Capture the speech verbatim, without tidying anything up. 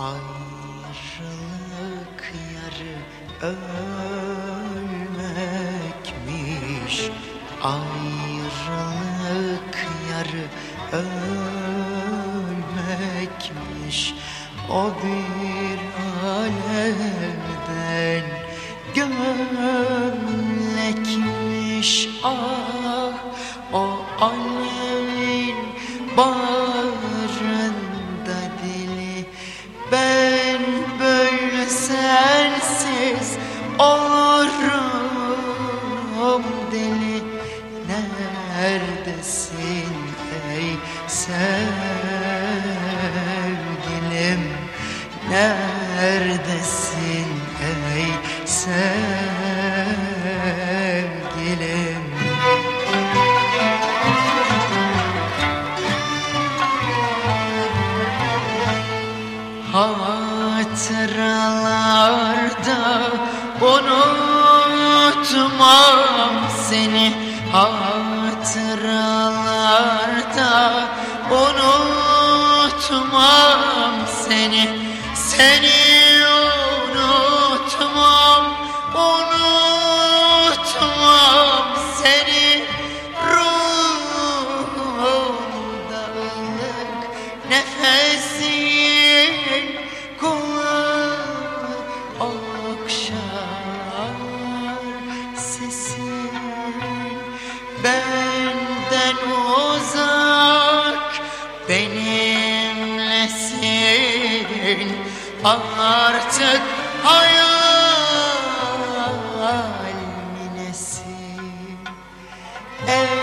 Ayrılık yarı ölmekmiş. Ayrılık yarı ölmekmiş. O bir alevden gömlekmiş. Ah, o alevin bağrında dili. Ben böyle sensiz olurum deli. Neredesin ey sevgilim? Neredesin ey sevgilim? Hatıralarda unutmam seni. Hatıralarda unutmam seni. Seni unutmam, unutmam seni. Ruhumda ılık nefesin, kulağımı okşar sesin. Benden uzak benimlesin, artık hayal minesin.